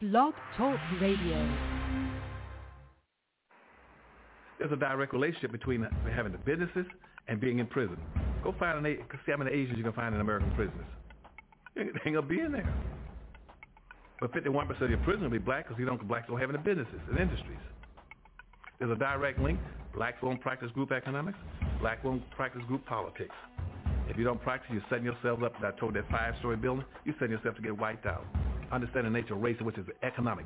Blog Talk Radio. There's a direct relationship between having the businesses and being in prison. Go find see how many Asians you can find in American prisons. They ain't gonna be in there. But 51% of your prisoners will be black because blacks don't have any businesses and industries. There's a direct link. Blacks won't practice group economics. Black won't practice group politics. If you don't practice, you're setting yourself up. I told that 5-story building, you're setting yourself to get wiped out. Understand the nature of race, which is economics.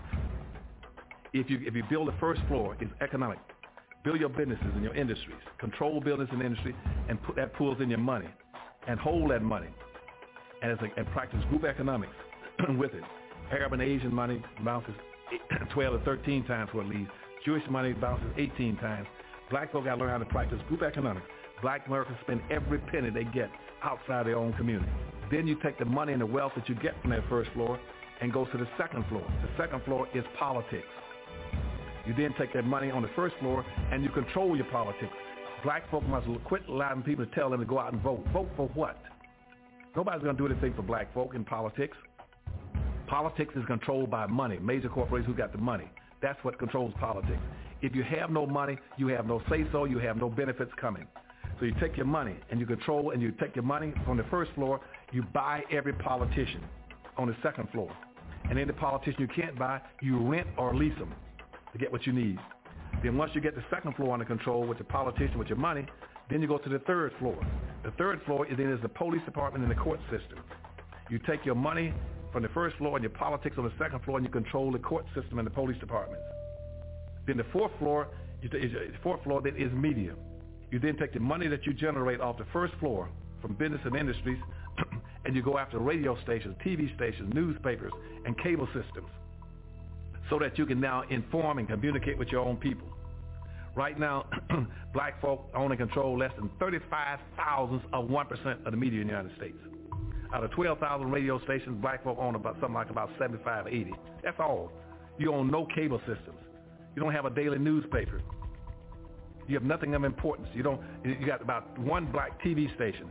If you build the first floor, it's economic. Build your businesses and your industries. Control business and industry, and put that pulls in your money, and hold that money, and practice group economics with it. Arab and Asian money bounces 12 to 13 times what it leaves. Jewish money bounces 18 times. Black folk got to learn how to practice group economics. Black Americans spend every penny they get outside their own community. Then you take the money and the wealth that you get from that first floor and go to the second floor. The second floor is politics. You then take that money on the first floor and you control your politics. Black folk must quit allowing people to tell them to go out and vote. Vote for what? Nobody's going to do anything for black folk in politics. Politics is controlled by money, major corporations who got the money. That's what controls politics. If you have no money, you have no say-so, you have no benefits coming. So you take your money and you control, and you take your money from the first floor, you buy every politician on the second floor. And any politician you can't buy, you rent or lease them to get what you need. Then once you get the second floor under control with the politician, with your money, then you go to the third floor. The third floor is the police department and the court system. You take your money from the first floor and your politics on the second floor, and you control the court system and the police departments. Then the fourth floor then is media. You then take the money that you generate off the first floor from business and industries, and you go after radio stations, TV stations, newspapers, and cable systems, so that you can now inform and communicate with your own people. Right now, black folk own and control less than 35 thousandths of 1% of the media in the United States. Out of 12,000 radio stations, black folk own about 75, 80. That's all. You own no cable systems. You don't have a daily newspaper. You have nothing of importance. You got about one black TV station.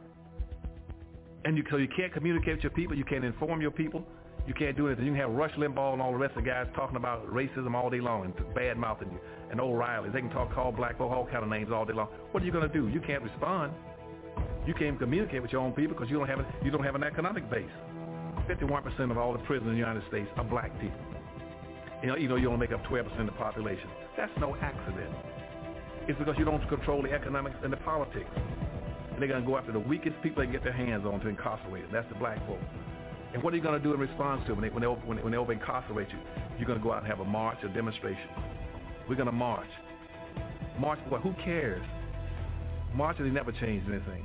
And so you can't communicate with your people. You can't inform your people. You can't do anything. You can have Rush Limbaugh and all the rest of the guys talking about racism all day long and bad-mouthing you, and O'Reilly. They can call black folk all kind of names all day long. What are you going to do? You can't respond. You can't communicate with your own people because you don't have an economic base. 51% of all the prisoners in the United States are black people. You only make up 12% of the population. That's no accident. It's because you don't control the economics and the politics. And they're going to go after the weakest people they can get their hands on to incarcerate them. That's the black folk. And what are you going to do in response to them when they over-incarcerate you? You're going to go out and have a march, a demonstration. We're going to march. March for what? Who cares? Marches, they never changed anything.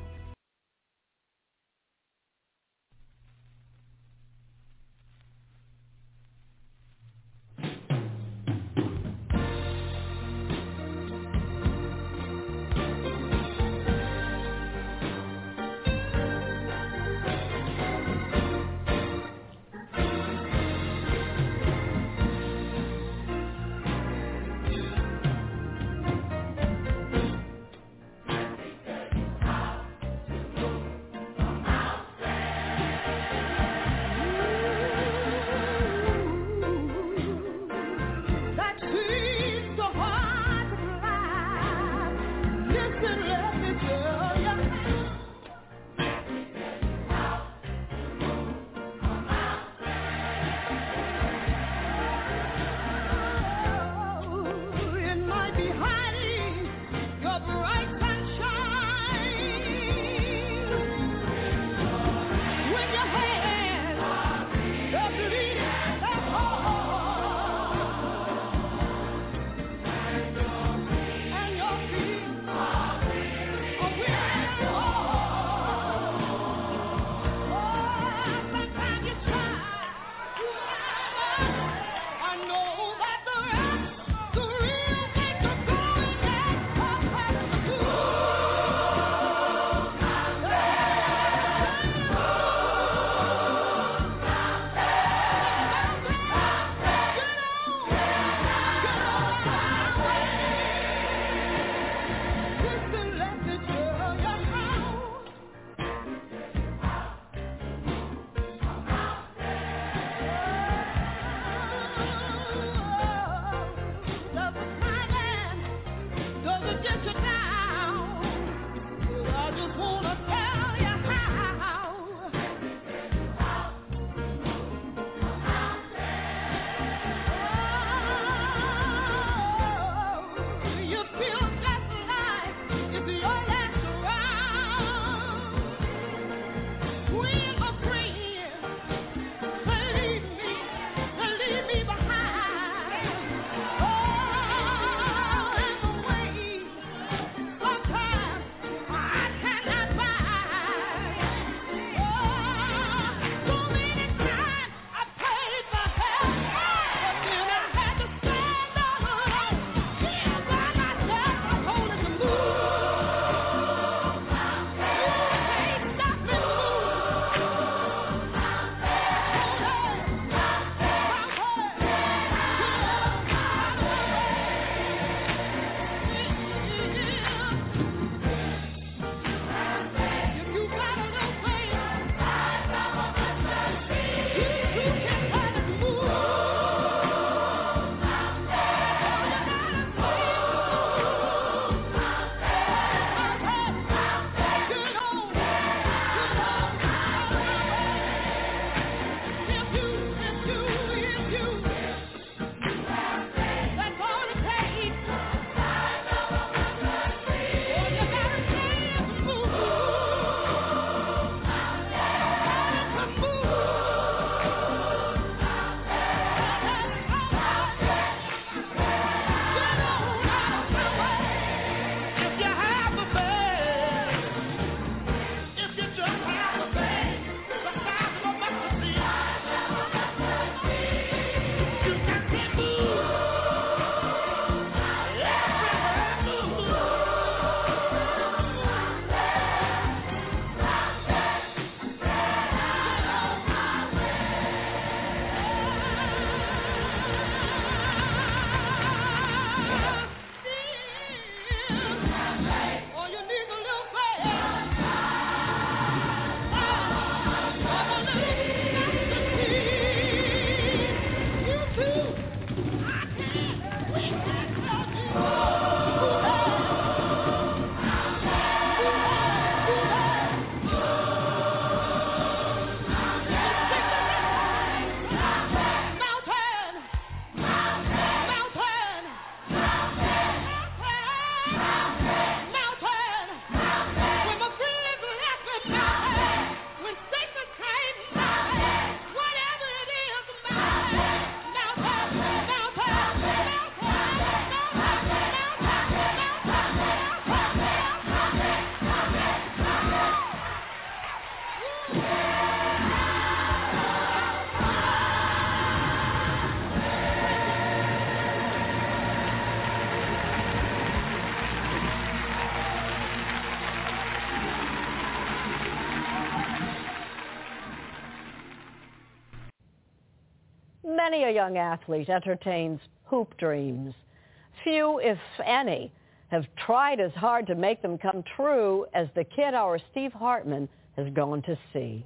Many a young athlete entertains hoop dreams. Few, if any, have tried as hard to make them come true as the kid our Steve Hartman has gone to see.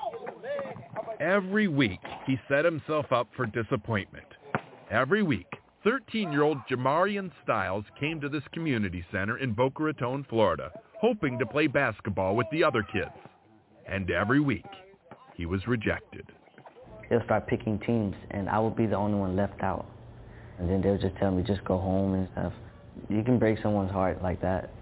Every week, he set himself up for disappointment. Every week, 13-year-old Jamarian Styles came to this community center in Boca Raton, Florida, hoping to play basketball with the other kids. And every week, he was rejected. They'll start picking teams, and I would be the only one left out. And then they'll just tell me, just go home and stuff. You can break someone's heart like that.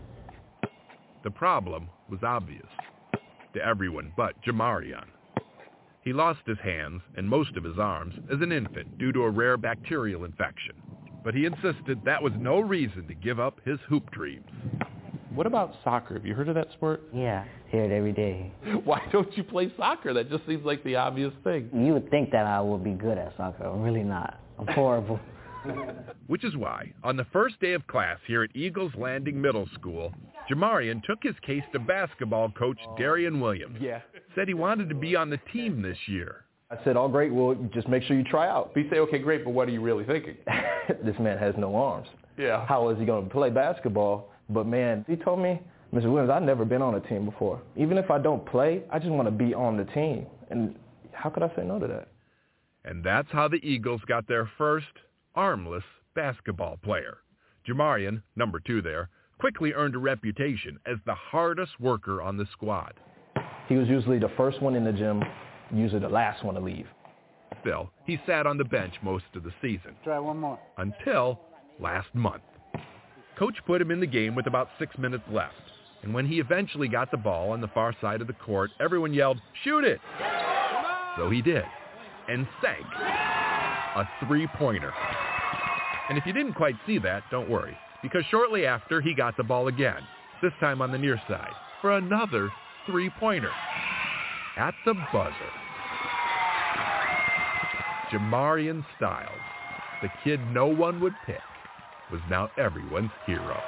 The problem was obvious to everyone but Jamarian. He lost his hands and most of his arms as an infant due to a rare bacterial infection. But he insisted that was no reason to give up his hoop dreams. What about soccer? Have you heard of that sport? Yeah, hear it every day. Why don't you play soccer? That just seems like the obvious thing. You would think that I would be good at soccer. I'm really not. I'm horrible. Which is why, on the first day of class here at Eagles Landing Middle School, Jamarian took his case to basketball coach Darian Williams. Yeah. Said he wanted to be on the team this year. I said, oh, great, well, just make sure you try out. But you say, okay, great, but what are you really thinking? This man has no arms. Yeah. How is he going to play basketball? But, man, he told me, Mr. Williams, I've never been on a team before. Even if I don't play, I just want to be on the team. And how could I say no to that? And that's how the Eagles got their first armless basketball player. Jamarian, number 2 there, quickly earned a reputation as the hardest worker on the squad. He was usually the first one in the gym, usually the last one to leave. Still, he sat on the bench most of the season. Try one more. Until last month. Coach put him in the game with about 6 minutes left. And when he eventually got the ball on the far side of the court, everyone yelled, "Shoot it!" So he did. And sank a three-pointer. And if you didn't quite see that, don't worry, because shortly after he got the ball again, this time on the near side, for another three-pointer. At the buzzer. Jamarian Styles, the kid no one would pick, was now everyone's hero.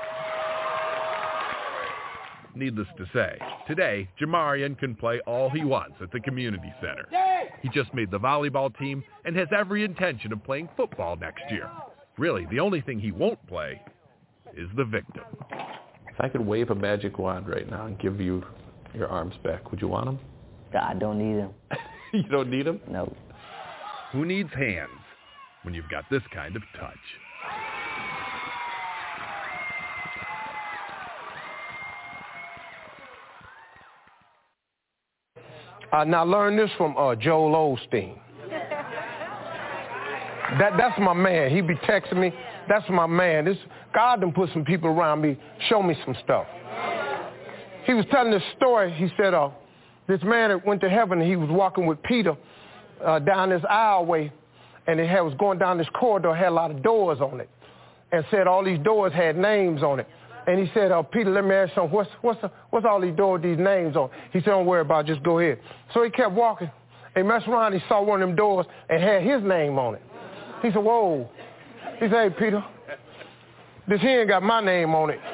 Needless to say, today, Jamarian can play all he wants at the community center. He just made the volleyball team and has every intention of playing football next year. Really, the only thing he won't play is the victim. If I could wave a magic wand right now and give you your arms back, would you want them? I don't need them. You don't need them? No. Who needs hands when you've got this kind of touch? Now learn this from Joel Osteen. That's my man. He be texting me. That's my man. God done put some people around me, show me some stuff. He was telling this story. He said this man that went to heaven, and he was walking with Peter down this aisleway, and it was going down this corridor, had a lot of doors on it, and said all these doors had names on it. And he said, Peter, let me ask you something. What's all these doors, these names on? He said, don't worry about it, just go ahead. So he kept walking. He messed around, he saw one of them doors and had his name on it. He said, whoa. He said, hey, Peter, this here ain't got my name on it.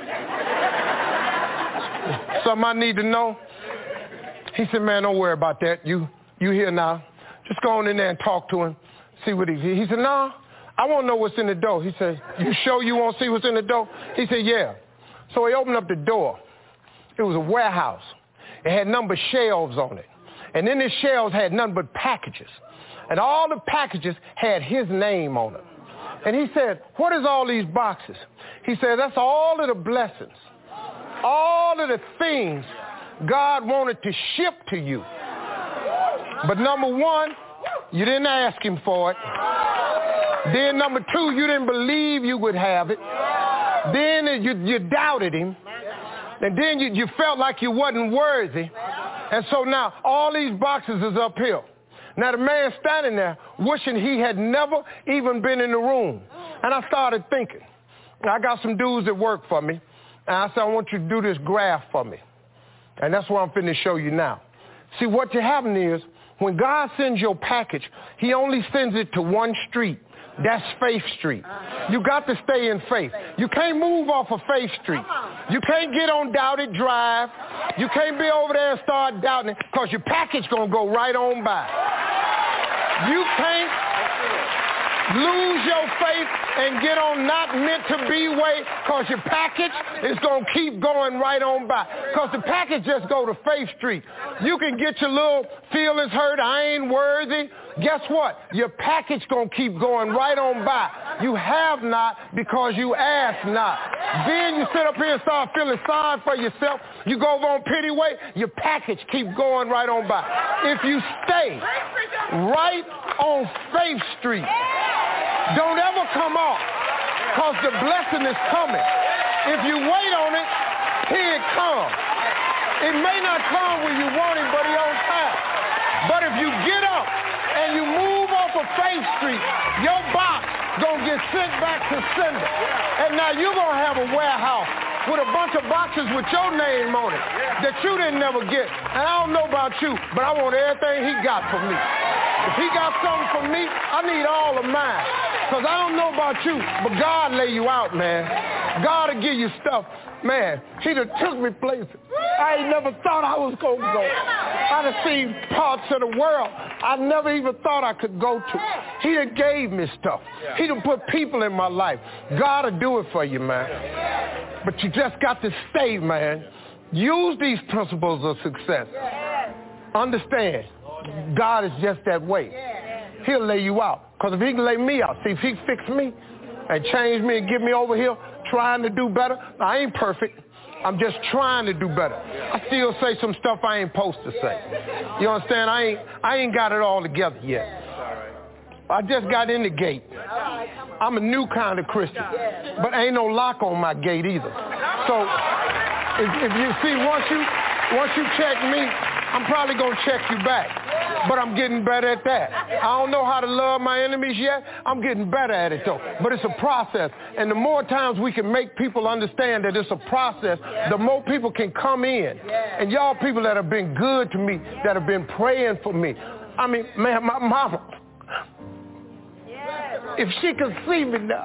Something I need to know? He said, man, don't worry about that. You here now. Just go on in there and talk to him, see what he said, no, I want to know what's in the door. He said, you sure you want to see what's in the door? He said, yeah. So he opened up the door. It was a warehouse. It had number of shelves on it. And in the shelves had nothing but packages. And all the packages had his name on them. And he said, what is all these boxes? He said, that's all of the blessings, all of the things God wanted to ship to you. But number one, you didn't ask him for it. Then number two, you didn't believe you would have it. Then you doubted him. And then you felt like you wasn't worthy. And so now all these boxes is up here. Now the man standing there wishing he had never even been in the room. And I started thinking. I got some dudes that work for me. And I said, I want you to do this graph for me. And that's what I'm finna show you now. See, what happening is when God sends your package, he only sends it to one street. That's Faith Street. You got to stay in faith. You can't move off of Faith Street. You can't get on Doubted Drive. You can't be over there and start doubting it because your package going to go right on by. You lose your faith and get on not meant to be way, because your package is going to keep going right on by. Because the package just go to Faith Street. You can get your little feelings hurt, I ain't worthy. Guess what? Your package going to keep going right on by. You have not because you ask not. Then you sit up here and start feeling sorry for yourself. You go over on pity way, your package keep going right on by. If you stay right on Faith Street, don't ever come off, because the blessing is coming. If you wait on it, here it comes. It may not come when you want it, but it's on time. But if you get up and you move off of Faith Street, your box gonna get sent back to sender. And now you're gonna have a warehouse with a bunch of boxes with your name on it that you didn't never get. And I don't know about you, but I want everything he got for me. If he got something for me, I need all of mine. Because I don't know about you, but God lay you out, man. God will give you stuff. Man, he done took me places I ain't never thought I was going to go. I done seen parts of the world I never even thought I could go to. He done gave me stuff. He done put people in my life. God will do it for you, man. But you just got to stay, man. Use these principles of success. Understand, God is just that way. He'll lay you out. Because if he can lay me out, see, if he fix me and change me and get me over here trying to do better, I ain't perfect. I'm just trying to do better. I still say some stuff I ain't supposed to say. You understand? I ain't got it all together yet. I just got in the gate. I'm a new kind of Christian. But ain't no lock on my gate either. So if you see, once you check me, I'm probably going to check you back. But I'm getting better at that. I don't know how to love my enemies yet. I'm getting better at it, though. But it's a process. And the more times we can make people understand that it's a process, the more people can come in. And y'all people that have been good to me, that have been praying for me. I mean, man, my mama, if she could see me now,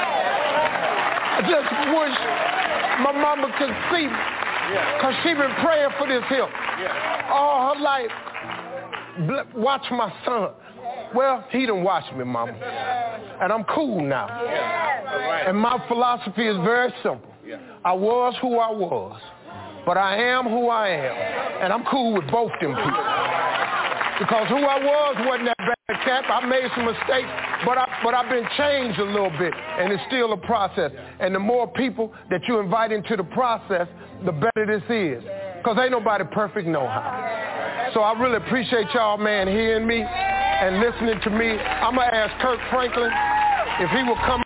I just wish my mama could see me. Because she been praying for this here all her life. Watch my son. Well, he done watched me, mama. And I'm cool now. And my philosophy is very simple. I was who I was, but I am who I am. And I'm cool with both them people. Because who I was wasn't that bad cat. I made some mistakes, but I've been changed a little bit, and it's still a process. And the more people that you invite into the process, the better this is. Because ain't nobody perfect no how. So I really appreciate y'all, man, hearing me and listening to me. I'm going to ask Kirk Franklin if he will come.